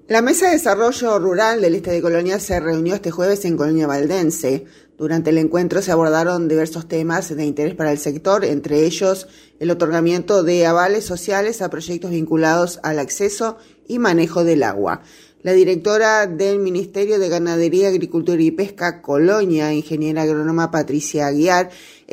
La Mesa de Desarrollo Rural del Este de Colonia se reunió este jueves en Colonia Valdense. Durante el encuentro se abordaron diversos temas de interés para el sector, entre ellos el otorgamiento de avales sociales a proyectos vinculados al acceso y manejo del agua. La directora del Ministerio de Ganadería, Agricultura y Pesca, Colonia, ingeniera agrónoma Patricia Aguiar,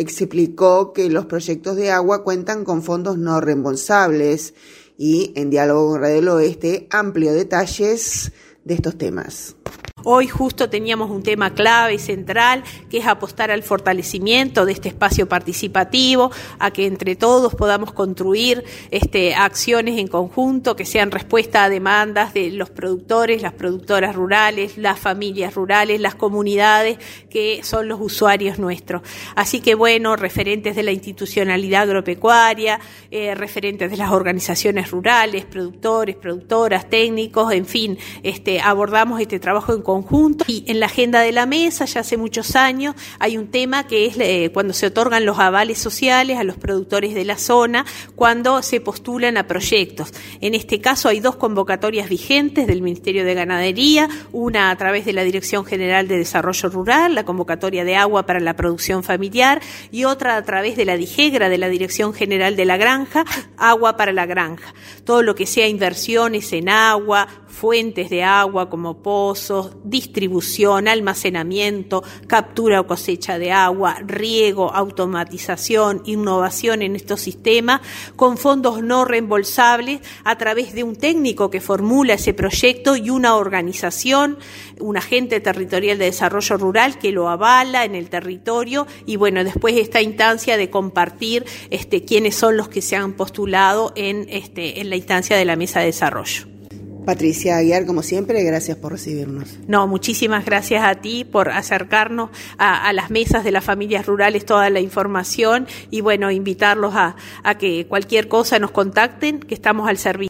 explicó que los proyectos de agua cuentan con fondos no reembolsables y, en diálogo con Radio del Oeste, amplió detalles de estos temas. Hoy justo teníamos un tema clave y central, que es apostar al fortalecimiento de este espacio participativo, a que entre todos podamos construir acciones en conjunto que sean respuesta a demandas de los productores, las productoras rurales, las familias rurales, las comunidades que son los usuarios nuestros. Así que referentes de la institucionalidad agropecuaria, referentes de las organizaciones rurales, productores, productoras, técnicos, en fin, abordamos este trabajo en conjunto. Y en la agenda de la mesa, ya hace muchos años, hay un tema que es cuando se otorgan los avales sociales a los productores de la zona, cuando se postulan a proyectos. En este caso hay 2 convocatorias vigentes del Ministerio de Ganadería, una a través de la Dirección General de Desarrollo Rural, la convocatoria de agua para la producción familiar, y otra a través de la DIGEGRA, de la Dirección General de la Granja, agua para la granja. Todo lo que sea inversiones en agua, fuentes de agua como pozos, distribución, almacenamiento, captura o cosecha de agua, riego, automatización, innovación en estos sistemas, con fondos no reembolsables a través de un técnico que formula ese proyecto y una organización, un agente territorial de desarrollo rural que lo avala en el territorio y después esta instancia de compartir quiénes son los que se han postulado en la instancia de la mesa de desarrollo. Patricia Aguiar, como siempre, gracias por recibirnos. No, muchísimas gracias a ti por acercarnos a las mesas de las familias rurales toda la información y invitarlos a que cualquier cosa nos contacten, que estamos al servicio.